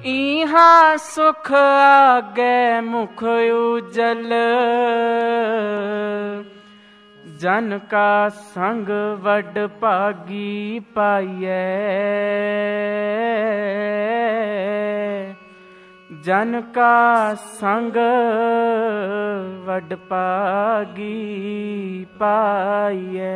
इहाँ सुख आगे मुख उजल, जन का संग वड भागी पाइए, जन का संग वड भागी पाइए।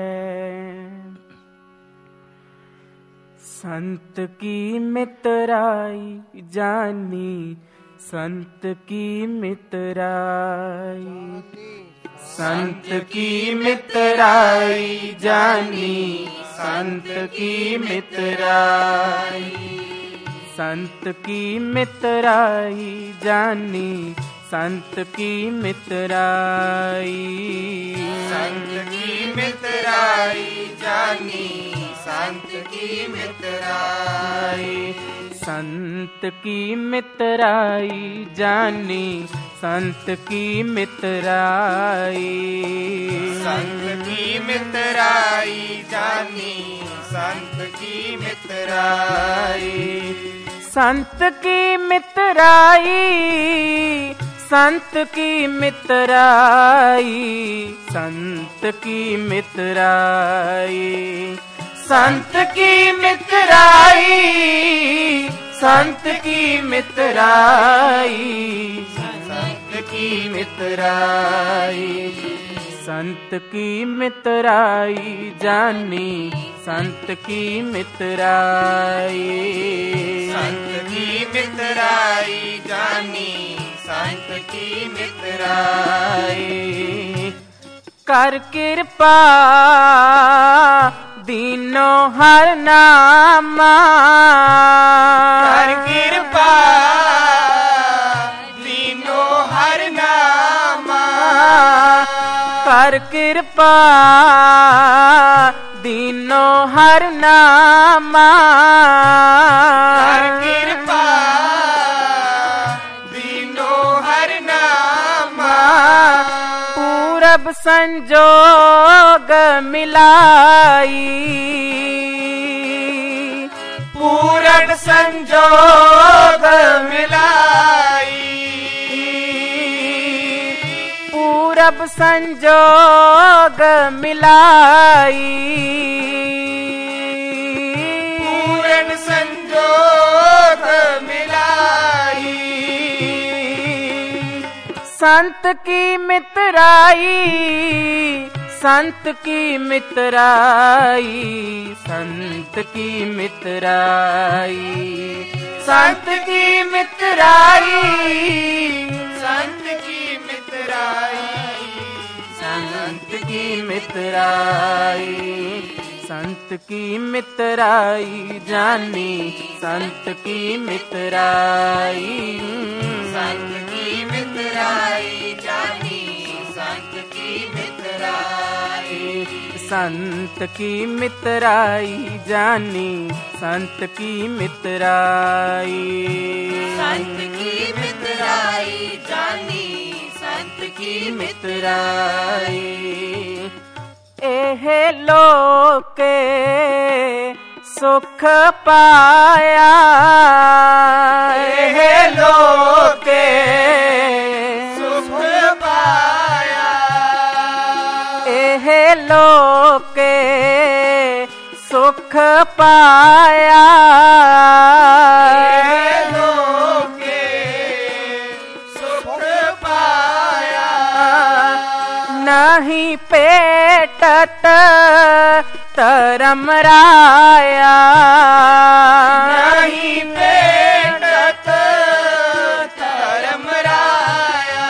संत की मितराई जानी, संत की मितराई, संत की मितराई जानी, संत की मितराई, संत की मितराई जानी, संत की मितराई, संत की मितराई जानी, संत की मितराई, संत की मितराई जानी, संत की मितराई, संत की मितराई जानी, संत की मितराई, संत की मितराई, संत की मितराई, संत की मितराई, संत की मितराई, संत की मितराई, संत की मितराई, संत की मितराई जानी, संत की मितराई, संत की मितराई जानी, संत की मितराई, कर कृपा दीनो हर नामा, कर कृपा दीनो हर नामा, कर कृपा दीनो हर नामा, कर कृपा दीनो हर नामा, पूरब संजोग मिलाई, पूरब संजोग मिलाई, पूरब संजोग मिलाई, पूरब संजोग मिलाई, संत की मितराई, संत की मितराई, संत की मितराई, संत की मितराई, संत की मितराई, संत की मितराई, संत की मितराई जानी, संत की मितराई, संत की मितराई जानी, संत की मितराई, संत की मितराई जानी, संत की मितराई, संत की मितराई जानी, संत की मितराई, एह लोके सुख पाया, एह लोके सुख पाया, एह लोके सुख पाया, एह लोके सुख पाया, नहीं पेटत तरम राया, नहीं पेटत धर्म राया,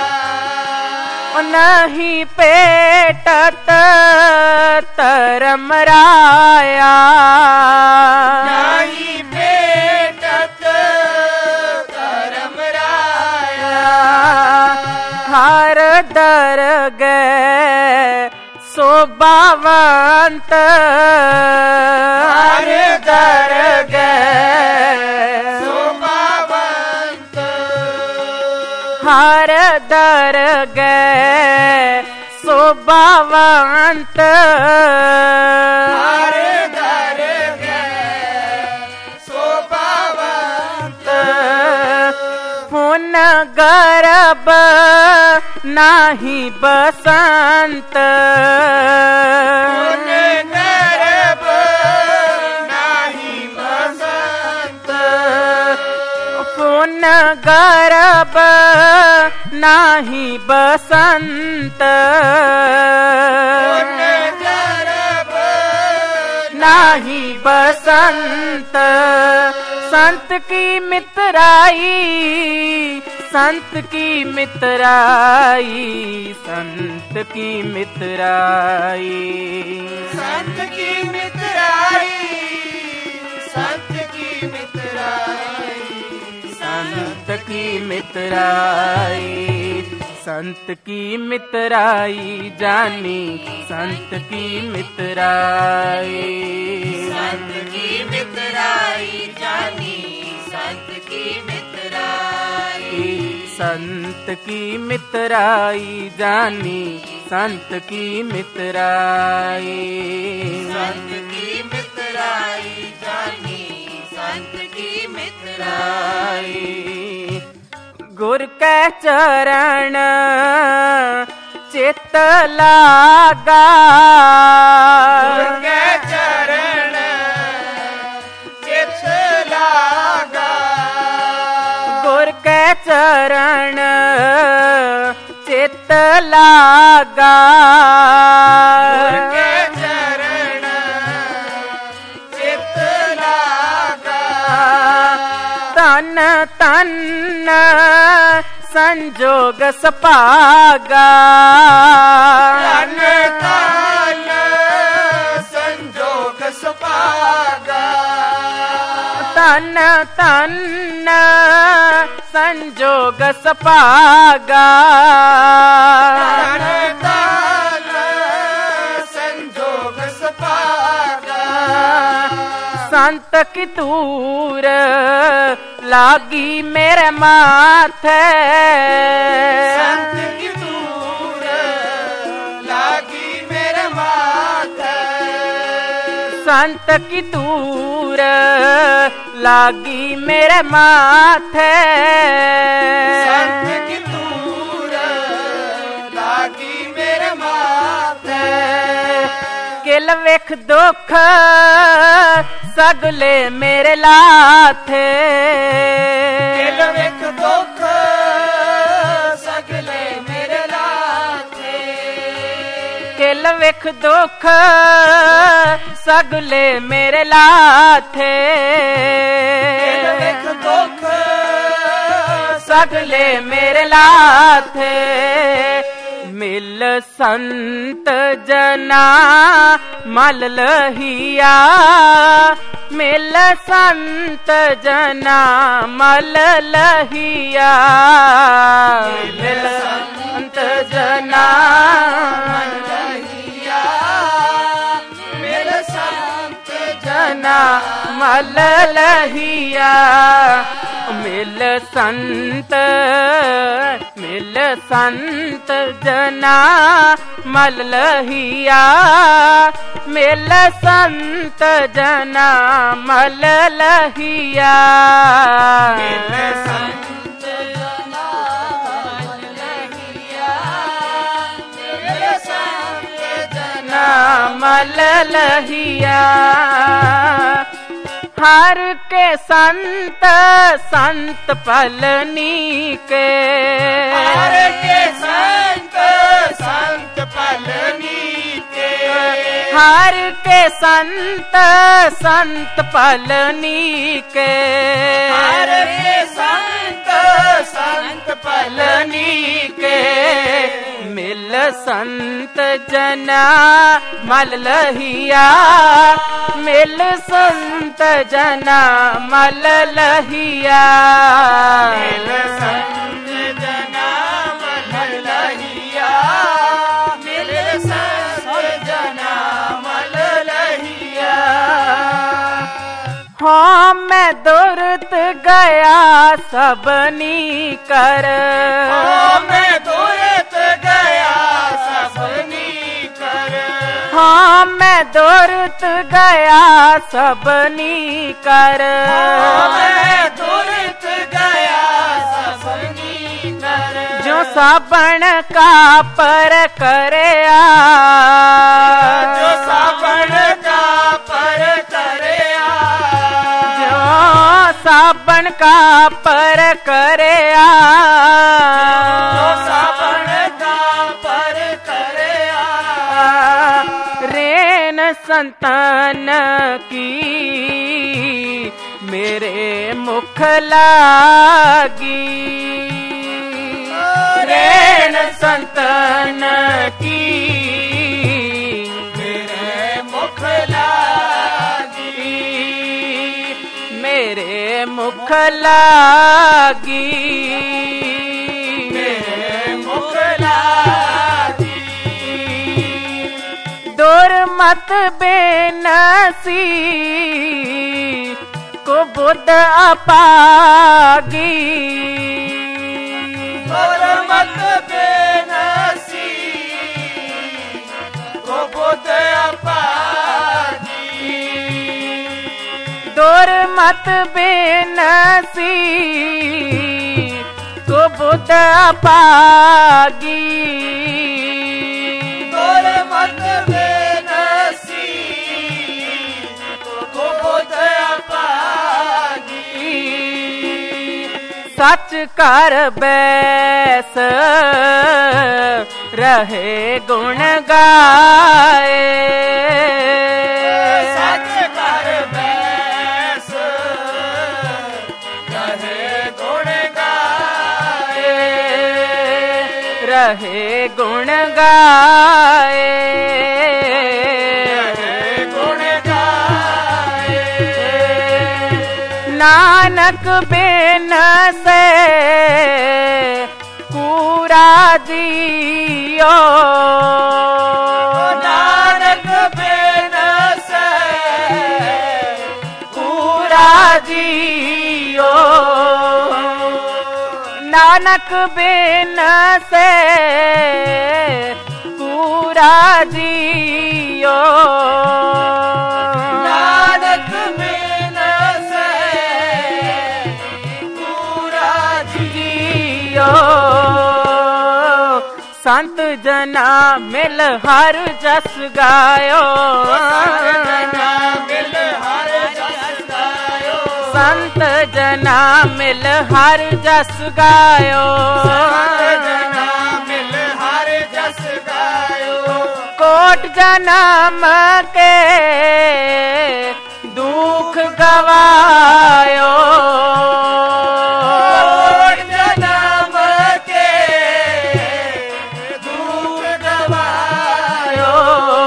नहीं पेटत तरम राया, नहीं पेटत धर्म राया, हर दरगह शोभावंत, हर दरगह शोभावंत, हर दरगह शोभावंत, हर दरगह शोभावंत, गर्भ नाही बसंत गर्भ नाही बसंत पुन गर्भ नाही बसंत गर्भ नाही बसंत संत की मित्राई संत की मित्राई संत की मित्राई संत की मित्राई संत की मित्राई संत की मित्राई संत की मित्राई जानी संत की मित्राई संत की मित्राई जानी संत की मित्राई संत की मित्राई जानी संत की मित्राई संत की मित्राई जानी संत की मित्राई गुर के चरण चित लागा गुर के चरण चित लागा गुर के चरण चित लागा गुर के चरण चित लागा तन तन संजोग सपागा तन तन संजोग सपागा तन तन संजोग सपागा तन तन संजोग सपागा संत की दूर लागी मेरे माथे संत की दूर लागी मेरे माथे संत की दूर लागी मेरे माथे संत की दूर लागी मेरे माथे किल वेख दुख सगले मेरे लाथे किल वेख दुख सगले मेरे लाथे किल वेख दुख सगले मेरे लाथे किल वेख दुख सगले मेरे लाथे मिल संत जना मल लहिया मिल संत जना मल लहिया मिल संत जना मन लहिया मिल संत जना मल लहिया मिल संत जना मल लहिया मिल संत जना मल लहिया मिल संत जना मल लहिया मिल संत जना मल लहिया हर के संत संत पलनी के हर के संत संत पलनी के हर के संत संत पलनी के हर के संत संत पलनी के मिल संत जना मल लहिया मिल संत जना मल लहिया मिल संत जना मल लहिया मिल संत जना मल लहिया हाँ मैं दुरत गया सबनी कर मैं दूरत गया सबनी कर हाँ मैं दुरत गया सबनी कर मैं दूरत गया सबनी साबण का पर करया, जो साबण का पर करया, जो साबण का पर करया, जो साबण का पर करया, रेन संतान की मेरे मुख लागी, रेन संतान की मेरे मुख लागी, मेरे मुख लागी, मेरे मुख लागी, दुर्मत बेनसी को बुद्ध अपागी, दुर्मत बेनसी को बुद्ध अपागी, दुर्मत बेनसी को बुद्ध अपागी, दुर्मत बेनसी को बुद्ध अपागी, सच कर बैस रहे गुण गाए, सच कर बैस रहे गुण गाए, रहे गुण गाए, रहे गुण गाए, नानक बेन से पूरा जियो, नानक बेन से पूरा जियो, नानक बेन से पूरा जियो, नानक बेन से पूरा जियो, संत जना मिल हर जस गायो, जना मिल हर जस गायो, संत जना मिल हर जस गायो, जना मिल हर जस गायो, कोट जन्म के दुख गवायो, कोट जन्म के दुख गवायो,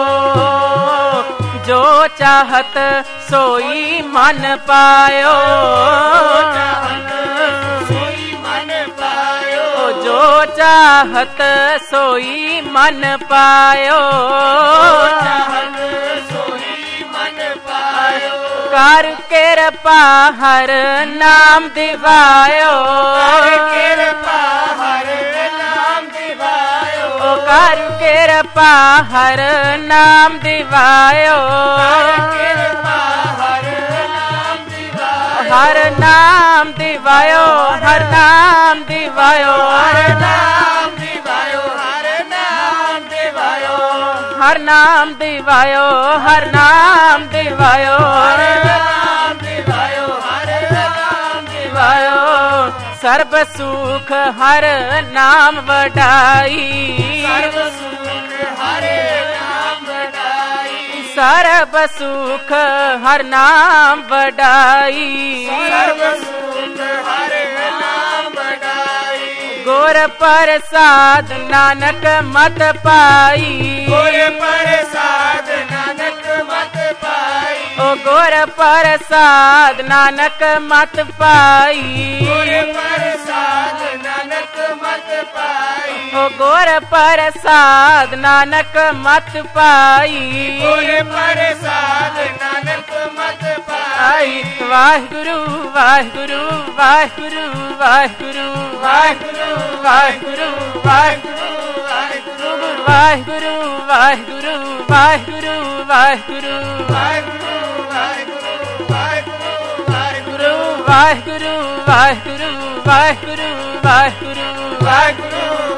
जो चाहत सोई मन पायो, सोई मन पायो, जो चाहत सोई मन पायो, चाहत सोई मन पायो, कर कृपा हर नाम दिवायो, कृपा हर नाम दिवायो, कर कृपा हर नाम दिवायो, कृपा हर नाम दिवायो, हर नाम दिवायो, हर नाम दिवायो, हर नाम दिवायो, हर नाम दिवायो, हर नाम दिवायो, हर नाम दिवायो, हर नाम दिवायो, हर नाम दिवायो, सर्व सुख हर नाम वडाई, सर्व सुख हरे नाम बढ़ाई, सर्व सुख हर नाम वडाई, सर्व सुख हरे नाम बढ़ाई, गोर प्रसाद नानक मत पाई, गोर प्रसाद नानक मत पाई, ओ गोर प्रसाद नानक मत पाई, गोर प्रसाद नानक मत पाई, ओ गोर प्रसाद नानक मत पाई, गोर प्रसाद नानक मत पाई, वाहिगुरु वाहिगुरु वाहिगुरु वाहिगुरु वाहिगुरु वाहिगुरु वाहिगुरु वाहिगुरु वाहिगुरु वाहिगुरु वाहिगुरु वाहिगुरु वाहिगुरु वाहिगुरु वाहिगुरु वाहिगुरु वाहिगुरु वाहिगुरु वाहिगुरु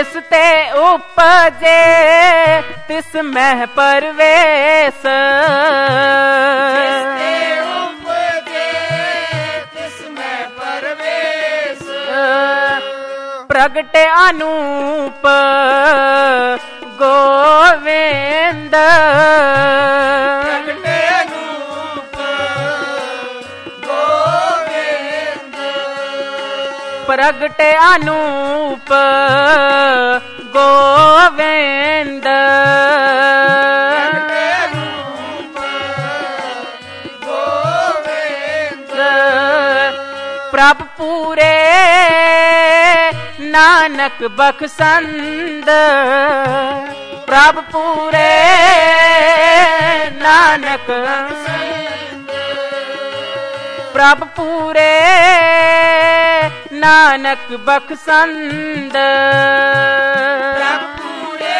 जिस ते उपजे तिस मह परवेश, जिसते उपजे तिसमें परवेश, प्रगटे अनूप गोविंद, प्रगटे अनूप गोविंद, प्रगटे अनूप गोविंद, प्रगटे अनूप गोविंद, प्रभ पूरे नानक बख्शंद, प्रभ पूरे नानक, प्रभ पूरे नानक बख्शंद, प्रभ पूरे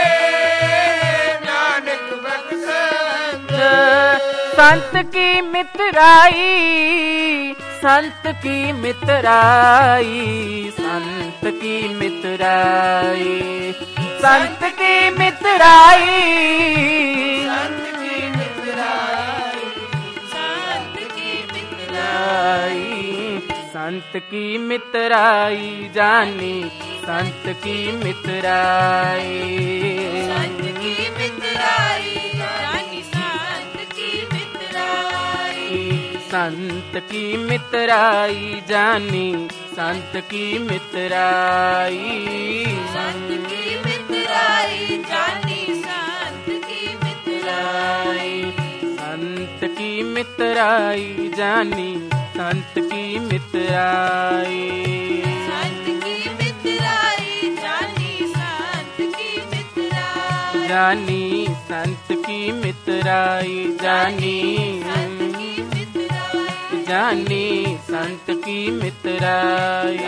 नानक बख्शंद, संत की मितराई, संत की मितराई, संत की मितराई, संत की मितराई, संत की मितराई, संत की मितराई, संत की मितराई जानी, संत की मितराई, संत की मितराई जानी, संत की मितराई, संत की मितराई जानी, संत की मितराई, संत की मितराई जानी, संत की मितराई, संत की मितराई जानी, संत की मितराई, संत की मितराई जानी, संत की मितराई, जानी संत की मितराई, जानी संत की मितराई, जानी संत की मितराई,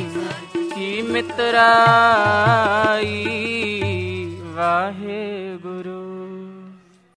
की मितराई, वाहे गुरु।